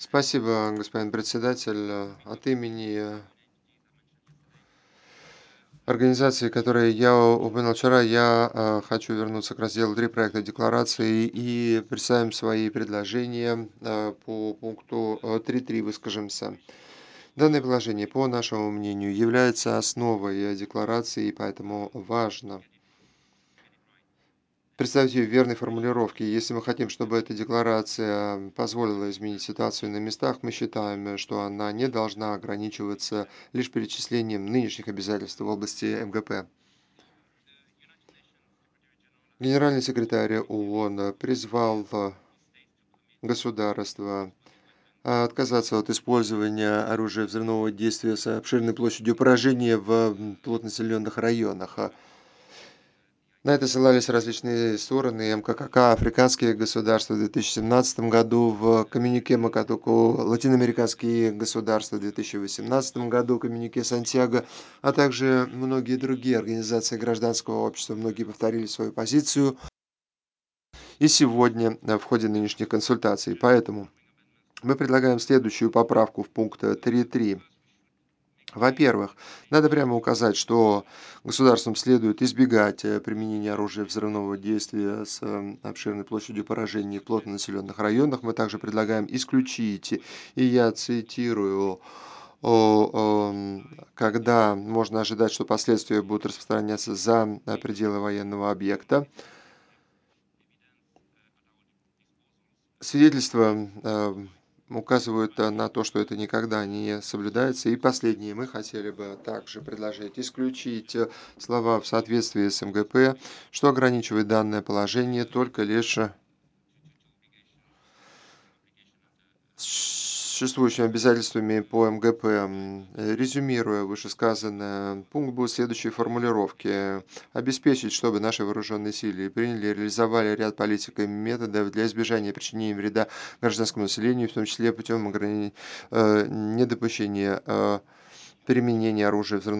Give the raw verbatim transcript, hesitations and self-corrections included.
Спасибо, господин председатель. От имени организации, которую я упомянул вчера, я а, хочу вернуться к разделу три проекта декларации и представим свои предложения а, по пункту а, три точка три выскажемся. Данное положение, по нашему мнению, является основой декларации, и поэтому важно представить ее в верной формулировке. Если мы хотим, чтобы эта декларация позволила изменить ситуацию на местах, мы считаем, что она не должна ограничиваться лишь перечислением нынешних обязательств в области эм гэ пэ. Генеральный секретарь ООН призвал государства отказаться от использования оружия взрывного действия с обширной площадью поражения в плотнонаселенных районах. На это ссылались различные стороны, эм ка ка ка, африканские государства в две тысячи семнадцатом году, в коммюнике Макатуку латиноамериканские государства в две тысячи восемнадцатом году, коммюнике Сантьяго, а также многие другие организации гражданского общества. Многие повторили свою позицию и сегодня э, в ходе нынешних консультаций. Поэтому мы предлагаем следующую поправку в пункт три точка три. Во-первых, надо прямо указать, что государствам следует избегать э, применения оружия взрывного действия с э, обширной площадью поражений в плотно населенных районах. Мы также предлагаем исключить, и я цитирую, о, эм, когда можно ожидать, что последствия будут распространяться за э, пределы военного объекта. Свидетельства э, указывают э, на то, что это никогда не соблюдается. И последнее, мы хотели бы также предложить исключить э, слова «в соответствии с эм гэ пэ», что ограничивает данное положение только лишь э, существующими обязательствами по эм гэ пэ. М, э, Резюмируя вышесказанное, пункт будет следующей формулировки. Обеспечить, чтобы наши вооруженные силы приняли и реализовали ряд политик и методов для избежания причинения вреда гражданскому населению, в том числе путем ограни- э, недопущения э, применения оружия взрывного